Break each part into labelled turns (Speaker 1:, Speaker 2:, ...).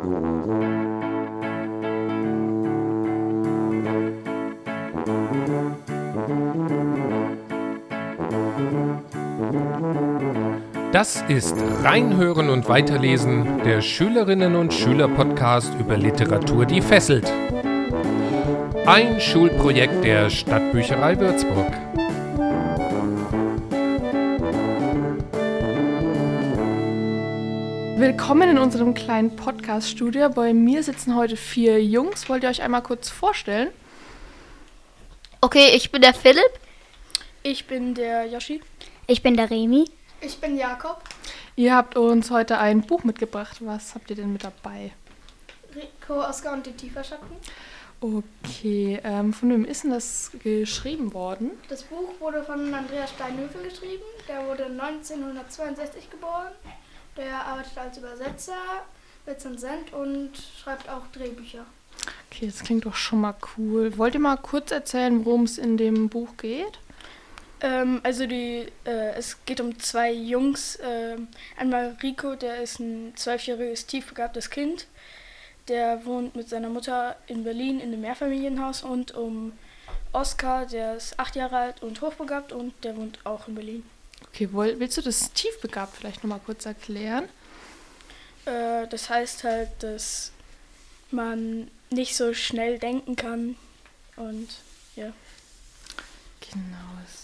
Speaker 1: Das ist Reinhören und Weiterlesen, der Schülerinnen- und Schüler-Podcast über Literatur, die fesselt. Ein Schulprojekt der Stadtbücherei Würzburg.
Speaker 2: Willkommen in unserem kleinen Podcast-Studio. Bei mir sitzen heute 4 Jungs. Wollt ihr euch einmal kurz vorstellen?
Speaker 3: Okay, ich bin der Philipp.
Speaker 4: Ich bin der Yoshi.
Speaker 5: Ich bin der Remi.
Speaker 6: Ich bin Jakob.
Speaker 2: Ihr habt uns heute ein Buch mitgebracht. Was habt ihr denn mit dabei?
Speaker 6: Rico, Oskar und die Tieferschatten.
Speaker 2: Okay, von wem ist denn das geschrieben worden?
Speaker 6: Das Buch wurde von Andreas Steinhöfel geschrieben. Der wurde 1962 geboren. Der arbeitet als Übersetzer, Rezensent und schreibt auch Drehbücher.
Speaker 2: Okay, das klingt doch schon mal cool. Wollt ihr mal kurz erzählen, worum es in dem Buch geht?
Speaker 4: Es geht um 2 Jungs. Einmal Rico, der ist ein 12-jähriges, tiefbegabtes Kind. Der wohnt mit seiner Mutter in Berlin in einem Mehrfamilienhaus. Und um Oskar, der ist 8 Jahre alt und hochbegabt und der wohnt auch in Berlin.
Speaker 2: Okay, willst du das tiefbegabt vielleicht nochmal kurz erklären?
Speaker 4: Das heißt halt, dass man nicht so schnell denken kann. Und ja.
Speaker 2: Genau.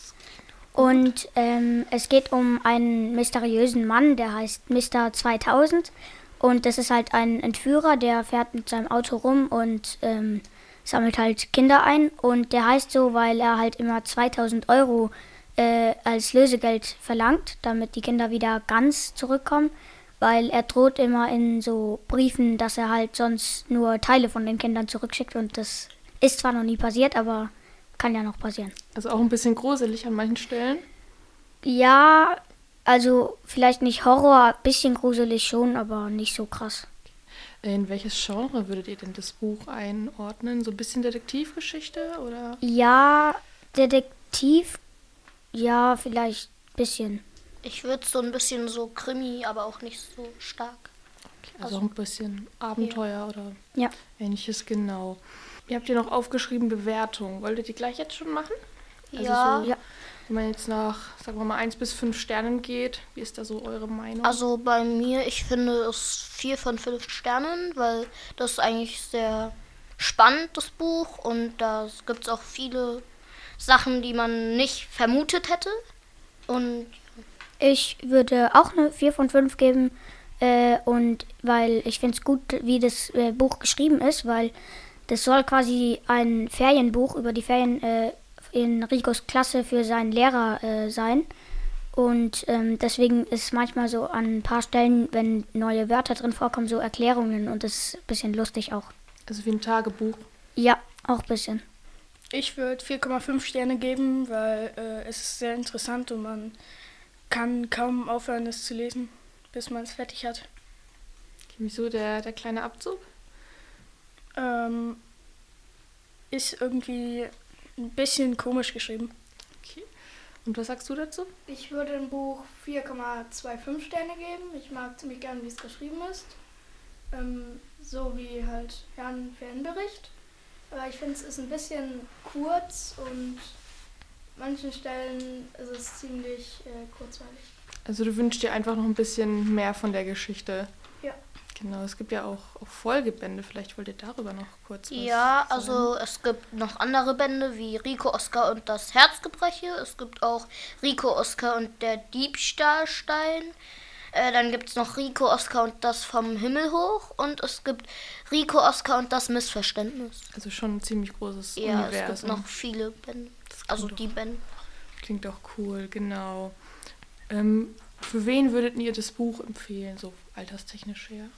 Speaker 5: Und es geht um einen mysteriösen Mann, der heißt Mr. 2000. Und das ist halt ein Entführer, der fährt mit seinem Auto rum und sammelt halt Kinder ein. Und der heißt so, weil er halt immer 2000 Euro als Lösegeld verlangt, damit die Kinder wieder ganz zurückkommen. Weil er droht immer in so Briefen, dass er halt sonst nur Teile von den Kindern zurückschickt. Und das ist zwar noch nie passiert, aber kann ja noch passieren.
Speaker 2: Also auch ein bisschen gruselig an manchen Stellen?
Speaker 5: Ja, also vielleicht nicht Horror, ein bisschen gruselig schon, aber nicht so krass.
Speaker 2: In welches Genre würdet ihr denn das Buch einordnen? So ein bisschen Detektivgeschichte oder?
Speaker 5: Ja, Detektiv, ja, vielleicht ein bisschen.
Speaker 3: Ich würde so ein bisschen so Krimi, aber auch nicht so stark.
Speaker 2: Okay, also auch ein bisschen Abenteuer oder Ähnliches, genau. Ihr habt hier noch aufgeschrieben Bewertung. Wollt ihr die gleich jetzt schon machen? Also
Speaker 3: Ja.
Speaker 2: Wenn man jetzt nach, sagen wir mal, 1 bis 5 Sternen geht, wie ist da so eure Meinung?
Speaker 3: Also bei mir, ich finde es 4 von 5 Sternen, weil das ist eigentlich sehr spannend, das Buch. Und da gibt es auch viele Sachen, die man nicht vermutet hätte. Und
Speaker 5: Ich würde auch eine 4 von 5 geben, und weil ich finde es gut, wie das Buch geschrieben ist, weil das soll quasi ein Ferienbuch über die Ferien in Ricos Klasse für seinen Lehrer sein. Und deswegen ist manchmal so an ein paar Stellen, wenn neue Wörter drin vorkommen, so Erklärungen und das ist ein bisschen lustig auch.
Speaker 2: Also wie ein Tagebuch.
Speaker 5: Ja, auch ein bisschen.
Speaker 4: Ich würde 4,5 Sterne geben, weil es ist sehr interessant und man kann kaum aufhören, es zu lesen, bis man es fertig hat.
Speaker 2: Wieso der kleine Abzug?
Speaker 4: Ist irgendwie ein bisschen komisch geschrieben.
Speaker 2: Okay. Und was sagst du dazu?
Speaker 6: Ich würde dem Buch 4,25 Sterne geben. Ich mag ziemlich gern, wie es geschrieben ist. So wie halt Herrn Ferienbericht. Aber ich finde, es ist ein bisschen kurz und an manchen Stellen ist es ziemlich kurzweilig.
Speaker 2: Also du wünschst dir einfach noch ein bisschen mehr von der Geschichte.
Speaker 6: Ja.
Speaker 2: Genau, es gibt ja auch Folgebände. Vielleicht wollt ihr darüber noch kurz was
Speaker 3: ja,
Speaker 2: sagen.
Speaker 3: also es gibt noch andere Bände wie Rico, Oskar und das Herzgebreche. Es gibt auch Rico, Oskar und der Diebstahlstein. Dann gibt es noch Rico, Oskar und das vom Himmel hoch. Und es gibt Rico, Oskar und das Missverständnis.
Speaker 2: Also schon ein ziemlich großes
Speaker 3: Ja,
Speaker 2: Universum.
Speaker 3: es gibt noch viele Bände. Also die Bände.
Speaker 2: Klingt doch cool, genau. Für wen würdet ihr das Buch empfehlen, so alterstechnisch her?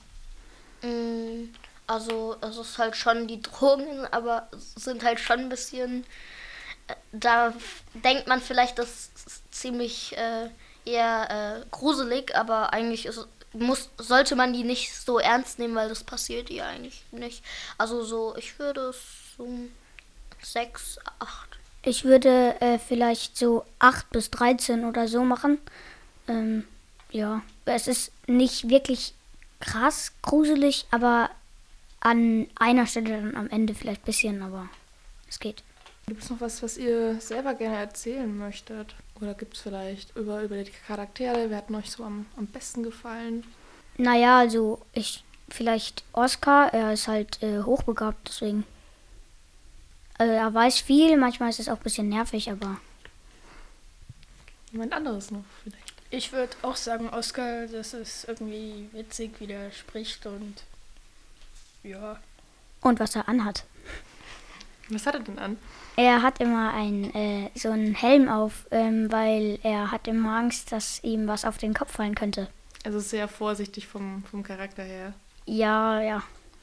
Speaker 3: Also es ist halt schon die Drogen, aber sind halt schon ein bisschen, da denkt man vielleicht, das ist ziemlich eher gruselig, aber eigentlich sollte man die nicht so ernst nehmen, weil das passiert ihr eigentlich nicht. Also so, ich würde es so 6, 8.
Speaker 5: Ich würde vielleicht so 8 bis 13 oder so machen. Ja, es ist nicht wirklich krass gruselig, aber an einer Stelle dann am Ende vielleicht ein bisschen, aber es geht.
Speaker 2: Gibt es noch was ihr selber gerne erzählen möchtet? Oder gibt es vielleicht über die Charaktere, wer hat euch so am besten gefallen?
Speaker 5: Naja, also vielleicht Oscar, er ist halt hochbegabt, deswegen. Also er weiß viel, manchmal ist es auch ein bisschen nervig, aber...
Speaker 2: Jemand anderes noch vielleicht?
Speaker 4: Ich würde auch sagen, Oscar, das ist irgendwie witzig, wie der spricht und ja.
Speaker 5: Und was er anhat.
Speaker 2: Was hat er denn an?
Speaker 5: Er hat immer so einen Helm auf, weil er hat immer Angst, dass ihm was auf den Kopf fallen könnte.
Speaker 2: Also sehr vorsichtig vom Charakter her.
Speaker 5: Ja.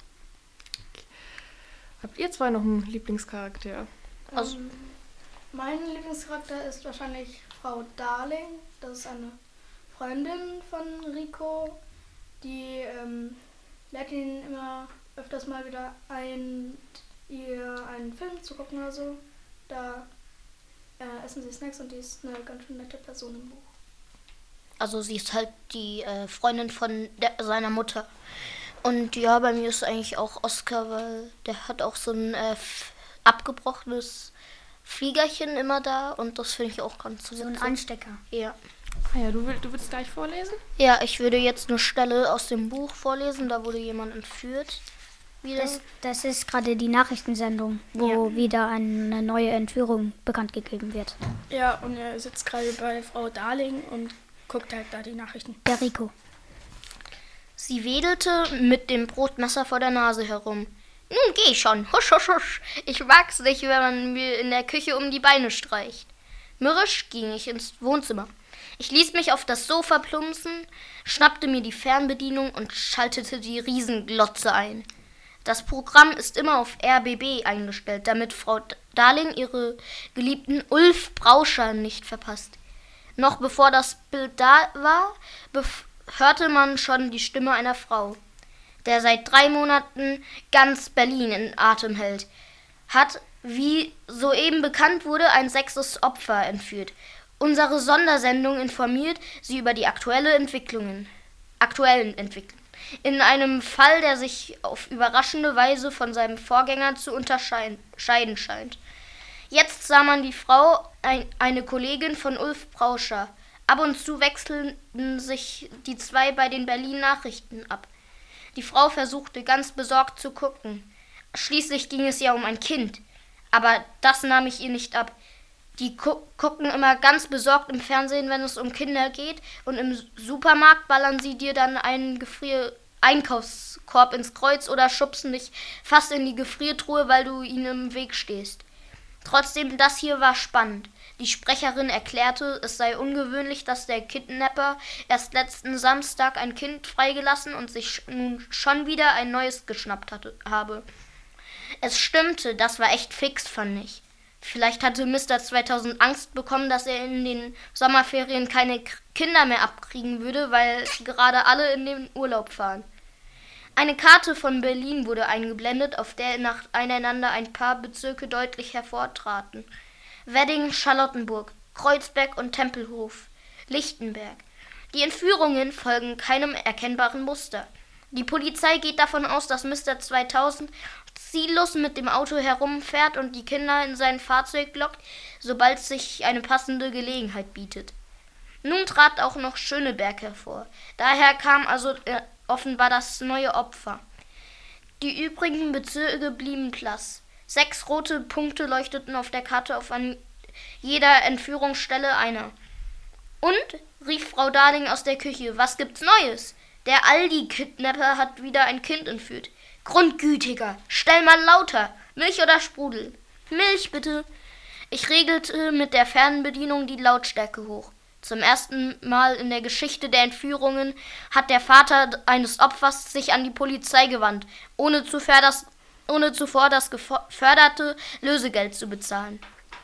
Speaker 2: Habt ihr zwei noch einen Lieblingscharakter?
Speaker 6: Also, mein Lieblingscharakter ist wahrscheinlich Frau Darling. Das ist eine Freundin von Rico. Die lädt ihn immer öfters mal wieder ein, ihr einen Film zu gucken oder so. Da essen sie Snacks und die ist eine ganz schön nette Person im Buch.
Speaker 3: Also sie ist halt die Freundin von seiner Mutter. Und ja, bei mir ist eigentlich auch Oscar, weil der hat auch so ein abgebrochenes Fliegerchen immer da und das finde ich auch ganz so
Speaker 5: ein Anstecker.
Speaker 3: Ja.
Speaker 2: Ah ja, du willst gleich vorlesen?
Speaker 3: Ja, ich würde jetzt eine Stelle aus dem Buch vorlesen, da wurde jemand entführt. Wieder.
Speaker 5: Das ist gerade die Nachrichtensendung, wo wieder eine neue Entführung bekannt gegeben wird.
Speaker 4: Ja, und er sitzt gerade bei Frau Darling und guckt halt da die Nachrichten.
Speaker 5: Der Rico.
Speaker 3: Sie wedelte mit dem Brotmesser vor der Nase herum. Nun geh schon, husch, husch, husch. Ich mag's nicht, wenn man mir in der Küche um die Beine streicht. Mürrisch ging ich ins Wohnzimmer. Ich ließ mich auf das Sofa plumpsen, schnappte mir die Fernbedienung und schaltete die Riesenglotze ein. Das Programm ist immer auf RBB eingestellt, damit Frau Darling ihre geliebten Ulf Brauscher nicht verpasst. Noch bevor das Bild da war, hörte man schon die Stimme einer Frau, der seit 3 Monaten ganz Berlin in Atem hält, hat, wie soeben bekannt wurde, ein 6. Opfer entführt. Unsere Sondersendung informiert sie über die aktuellen Entwicklungen. In einem Fall, der sich auf überraschende Weise von seinem Vorgänger zu unterscheiden scheint. Jetzt sah man die Frau, eine Kollegin von Ulf Brauscher. Ab und zu wechselten sich die zwei bei den Berlin-Nachrichten ab. Die Frau versuchte ganz besorgt zu gucken. Schließlich ging es ja um ein Kind. Aber das nahm ich ihr nicht ab. Die gucken immer ganz besorgt im Fernsehen, wenn es um Kinder geht. Und im Supermarkt ballern sie dir dann einen Einkaufskorb ins Kreuz oder schubsen dich fast in die Gefriertruhe, weil du ihnen im Weg stehst. Trotzdem, das hier war spannend. Die Sprecherin erklärte, es sei ungewöhnlich, dass der Kidnapper erst letzten Samstag ein Kind freigelassen und sich nun schon wieder ein neues geschnappt habe. Es stimmte, das war echt fix, fand ich. Vielleicht hatte Mr. 2000 Angst bekommen, dass er in den Sommerferien keine Kinder mehr abkriegen würde, weil gerade alle in den Urlaub fahren. Eine Karte von Berlin wurde eingeblendet, auf der nacheinander ein paar Bezirke deutlich hervortraten. Wedding, Charlottenburg, Kreuzberg und Tempelhof, Lichtenberg. Die Entführungen folgen keinem erkennbaren Muster. Die Polizei geht davon aus, dass Mr. 2000 ziellos mit dem Auto herumfährt und die Kinder in sein Fahrzeug lockt, sobald sich eine passende Gelegenheit bietet. Nun trat auch noch Schöneberg hervor. Daher kam also offenbar das neue Opfer. Die übrigen Bezirke blieben blass. 6 rote Punkte leuchteten auf der Karte auf an jeder Entführungsstelle einer. Und, rief Frau Darling aus der Küche, was gibt's Neues? Der Aldi-Kidnapper hat wieder ein Kind entführt. Grundgütiger, stell mal lauter. Milch oder Sprudel? Milch, bitte. Ich regelte mit der Fernbedienung die Lautstärke hoch. Zum ersten Mal in der Geschichte der Entführungen hat der Vater eines Opfers sich an die Polizei gewandt, ohne zuvor das geförderte Lösegeld zu bezahlen.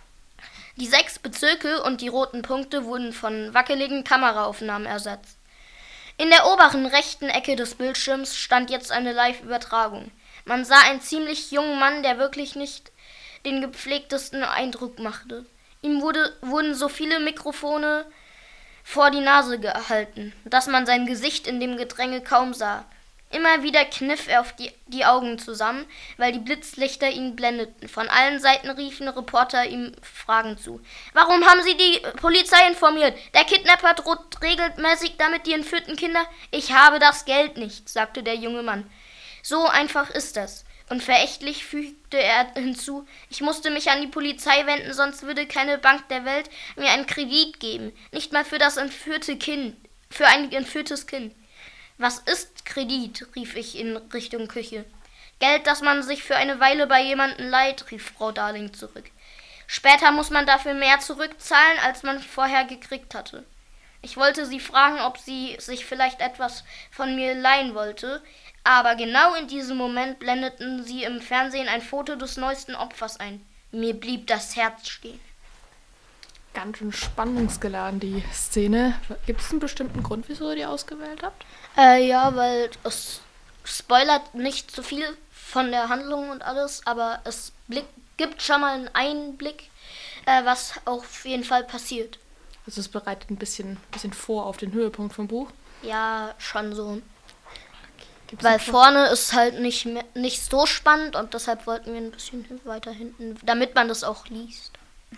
Speaker 3: Die 6 Bezirke und die roten Punkte wurden von wackeligen Kameraaufnahmen ersetzt. In der oberen rechten Ecke des Bildschirms stand jetzt eine Live-Übertragung. Man sah einen ziemlich jungen Mann, der wirklich nicht den gepflegtesten Eindruck machte. Ihm wurden so viele Mikrofone vor die Nase gehalten, dass man sein Gesicht in dem Gedränge kaum sah. Immer wieder kniff er auf die Augen zusammen, weil die Blitzlichter ihn blendeten. Von allen Seiten riefen Reporter ihm Fragen zu. »Warum haben Sie die Polizei informiert? Der Kidnapper droht regelmäßig damit die entführten Kinder.« »Ich habe das Geld nicht«, sagte der junge Mann. »So einfach ist das.« Und verächtlich fügte er hinzu, »Ich musste mich an die Polizei wenden, sonst würde keine Bank der Welt mir einen Kredit geben. Nicht mal für ein entführtes Kind.« »Was ist Kredit?«, rief ich in Richtung Küche. »Geld, das man sich für eine Weile bei jemandem leiht«, rief Frau Darling zurück. »Später muss man dafür mehr zurückzahlen, als man vorher gekriegt hatte.« Ich wollte sie fragen, ob sie sich vielleicht etwas von mir leihen wollte, aber genau in diesem Moment blendeten sie im Fernsehen ein Foto des neuesten Opfers ein. Mir blieb das Herz stehen.
Speaker 2: Ganz schön spannungsgeladen, die Szene. Gibt es einen bestimmten Grund, wieso ihr die ausgewählt habt?
Speaker 3: Ja, weil es spoilert nicht so viel von der Handlung und alles, aber es gibt schon mal einen Einblick, was auf jeden Fall passiert.
Speaker 2: Also es bereitet ein bisschen vor auf den Höhepunkt vom Buch?
Speaker 3: Ja, schon so. Okay. Weil vorne ist halt nicht so spannend und deshalb wollten wir ein bisschen weiter hinten, damit man das auch liest.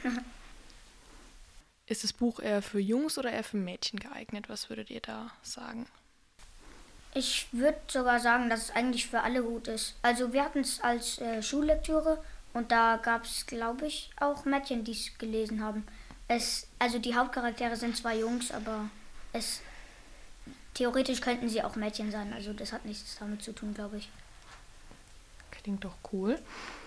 Speaker 2: Ist das Buch eher für Jungs oder eher für Mädchen geeignet? Was würdet ihr da sagen?
Speaker 5: Ich würde sogar sagen, dass es eigentlich für alle gut ist. Also wir hatten es als Schullektüre und da gab es, glaube ich, auch Mädchen, die es gelesen haben. Also die Hauptcharaktere sind zwar Jungs, aber theoretisch könnten sie auch Mädchen sein. Also das hat nichts damit zu tun, glaube ich.
Speaker 2: Klingt doch cool.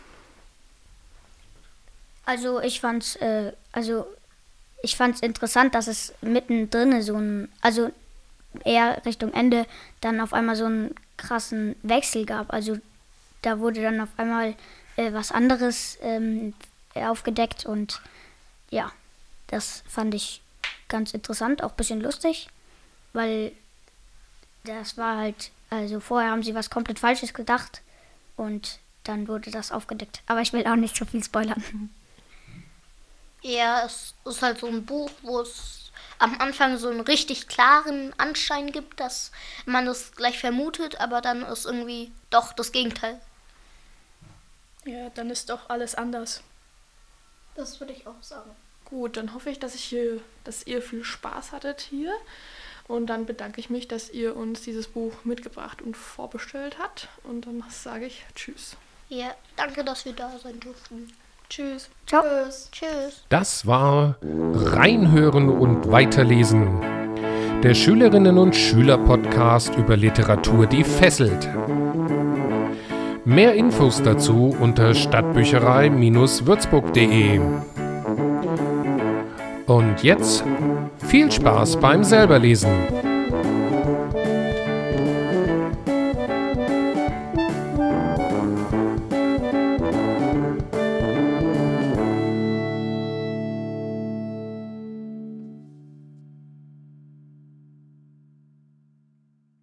Speaker 5: Also ich fand's interessant, dass es mittendrin also eher Richtung Ende, dann auf einmal so einen krassen Wechsel gab. Also da wurde dann auf einmal was anderes aufgedeckt und ja, das fand ich ganz interessant, auch ein bisschen lustig, weil das war halt, also vorher haben sie was komplett Falsches gedacht und dann wurde das aufgedeckt. Aber ich will auch nicht so viel spoilern.
Speaker 3: Ja, es ist halt so ein Buch, wo es am Anfang so einen richtig klaren Anschein gibt, dass man es gleich vermutet, aber dann ist irgendwie doch das Gegenteil.
Speaker 4: Ja, dann ist doch alles anders.
Speaker 6: Das würde ich auch sagen.
Speaker 2: Gut, dann hoffe ich, dass ihr viel Spaß hattet hier. Und dann bedanke ich mich, dass ihr uns dieses Buch mitgebracht und vorbestellt habt. Und dann sage ich Tschüss.
Speaker 3: Ja, danke, dass wir da sein durften.
Speaker 2: Tschüss.
Speaker 5: Ciao.
Speaker 3: Tschüss.
Speaker 1: Das war Reinhören und Weiterlesen. Der Schülerinnen- und Schüler-Podcast über Literatur, die fesselt. Mehr Infos dazu unter stadtbücherei-würzburg.de. Und jetzt viel Spaß beim Selberlesen.